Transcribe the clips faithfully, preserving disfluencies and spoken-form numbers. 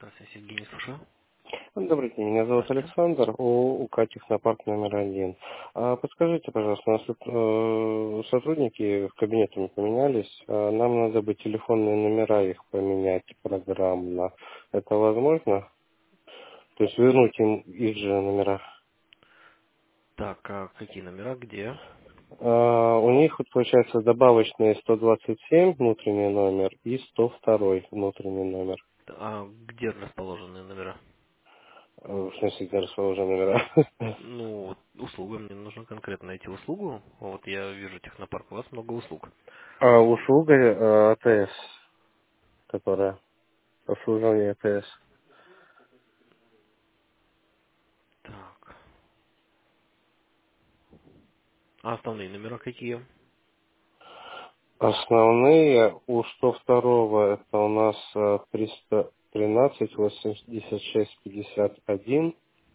Здравствуйте, Евгений, слушаю. Добрый день, меня зовут Здравствуйте. Александр, у, у Кати Технопарк номер один. А подскажите, пожалуйста, у нас тут э, сотрудники в кабинете не поменялись, а нам надо бы телефонные номера их поменять программно. Это возможно? То есть вернуть им их же номера. Так, а какие номера, где? А, у них вот получается добавочные сто двадцать семь внутренний номер и сто два внутренний номер. А где расположены номера? Э, В смысле, где расположены номера? Ну, вот услуга, мне нужно конкретно найти услугу. Вот я вижу технопарк, у вас много услуг. А услуга э, АТС, которая обслуживание АТС. Так, а основные номера какие? Основные у сто два это у нас э, триста тринадцать восемьдесят шесть пятьдесят один.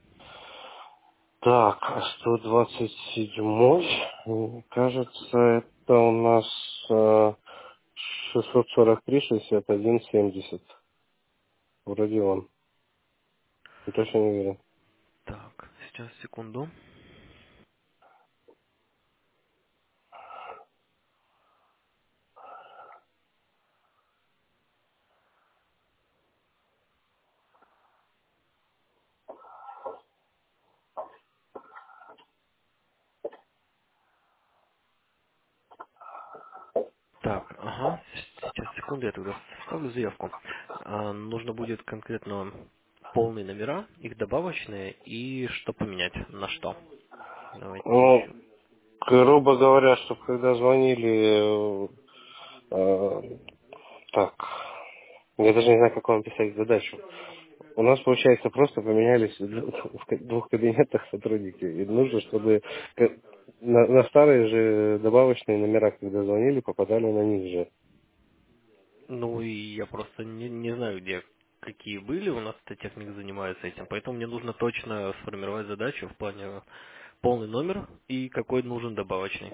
Так, а сто двадцать семь, м, кажется, это у нас э, шестьсот сорок три шестьдесят один семьдесят. Вроде он. Я точно не уверен. Так, сейчас, секунду. Так, ага, сейчас, секунду, я тогда составлю заявку. А, нужно будет конкретно полные номера, их добавочные и что поменять, на что. Давайте Ну, еще. грубо говоря, чтобы когда звонили, э, э, так, я даже не знаю, как вам писать задачу. У нас, получается, просто поменялись в ка- двух кабинетах сотрудники. И нужно, чтобы к- на, на старые же добавочные номера, когда звонили, попадали на них же. Ну и я просто не, не знаю, где какие были, у нас эта техник занимается этим, поэтому мне нужно точно сформировать задачу в плане полный номер и какой нужен добавочный.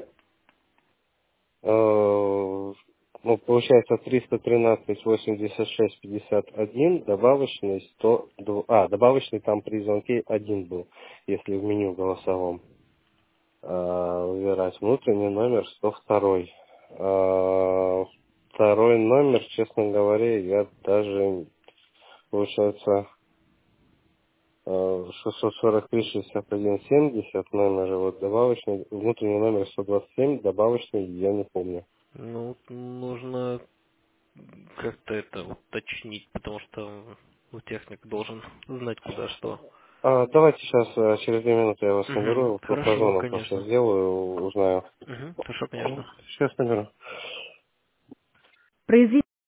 Э, Ну, получается, триста тринадцать восемьдесят шесть пятьдесят один, добавочный сто два. А, добавочный там при звонке один был, если в меню голосовом. э, Выбирать внутренний номер сто два. Э, Второй номер, честно говоря, я даже, получается, э, шестьсот сорок три шестьдесят один семьдесят номер, вот добавочный, внутренний номер сто двадцать семь, добавочный я не помню. Ну, нужно как-то это уточнить, потому что ну, техник должен знать куда что. А, давайте сейчас, э, через две минуты я вас Угу, наберу, по по хорошо, зонам просто конечно. сделаю, узнаю. Угу, хорошо, конечно. Сейчас наберу.